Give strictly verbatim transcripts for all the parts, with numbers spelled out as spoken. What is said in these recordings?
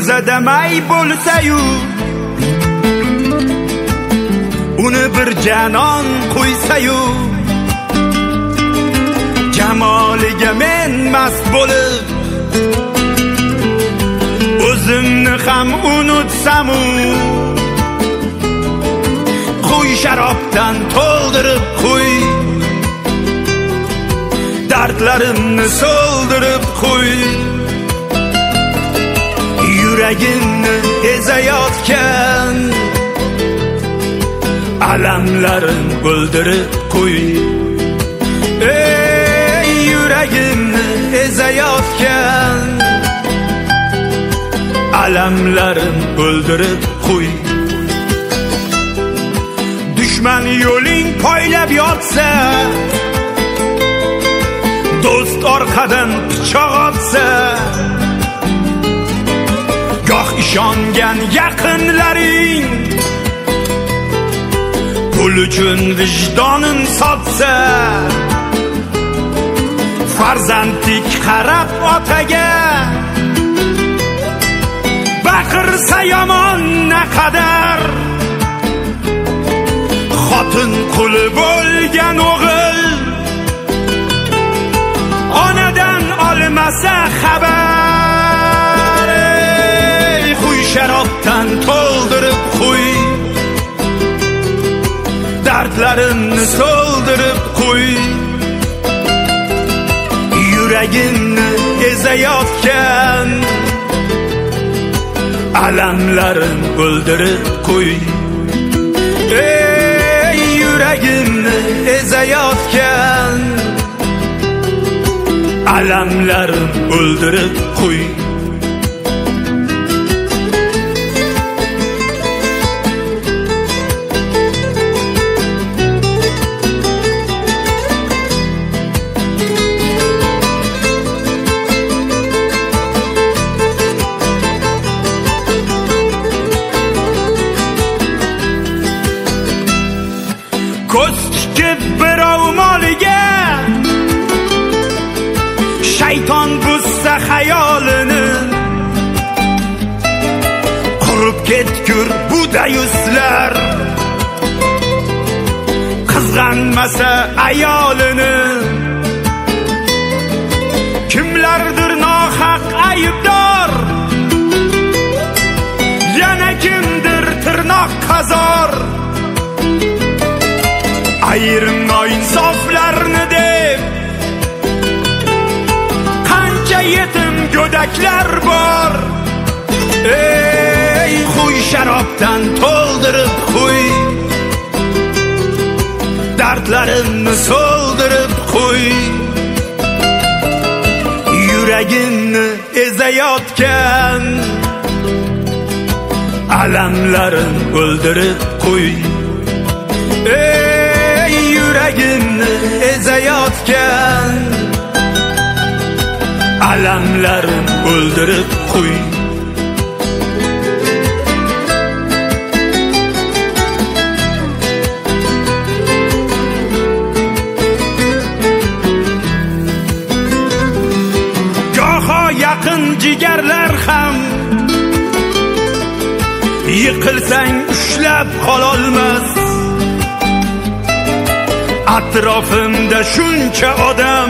ko'zada may bo'lsa-yu, uni bir janon qo'ysa-yu, jamoliga men mast bo'lib o'zimni ham unutsam-u, qo'y sharobdan to'ldirib qo'y, dardlarimni so'ldirib qo'y, yuragimni ezayotgan alamlarim o'ldirib qo'y. Ey yuragimni ezayotgan alamlarim o'ldirib qo'y. Dushman yo'ling poylab yotsa, do'st orqadan pichoq otsa, goh ishongan yaqinlaring pul uchun vijdonin sotsa, farzandlik qarab otaga baqirsa yomon naqadar, xotin quli bo'lgan o'g'il onadan olmasa xabar. Ey qo'y sharobdan to'ldirib qo'y, dardlarimni so'ldirib qo'y, yuragimni ezayotgan alamlarim o'ldirib qo'y. Ey yuragimni ezayotgan alamlarim o'ldirib qo'y. Ko'z tikib birov moliga shayton buzsa xayolini, qurib ketgur bu dayuslar qizg'anmasa ayolini. Kimlardir nohaq aybdor, yana kimdir tirnoq qazor, ayrim noinsoflarni deb qancha yetim go'daklar bor. Ey qo'y sharobdan to'ldirib qo'y, dardlarimni so'ldirib qo'y, yuragimni ezayotgan alamlarim o'ldirib qo'y. Ey yuragimni ezayotgan alamlarim o'ldirib qo'y. Goho yaqin jigarlar ham yiqilsang ushlab qololmas. Atrofimda shuncha odam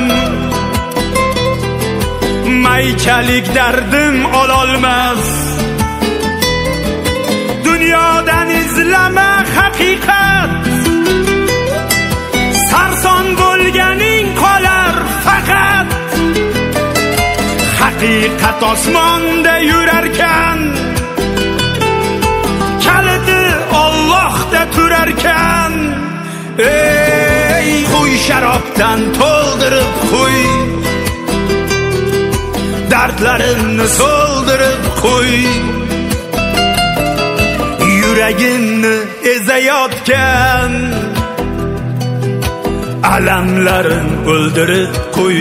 maychalik dardim ololmas. Dunyodan izlama haqiqat, sarson bo'lganing qolar faqat. Haqiqat osmonda yurarkan, kaliti Allohda turarkan. Ey qo'y sharobdan to'ldirib qo'y, dardlarimni so'ldirib qo'y, yuragimni ezayotgan alamlarim o'ldirib qo'y.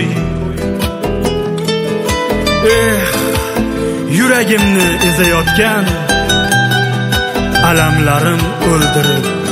Eh, yuragimni ezayotgan alamlarim o'ldirib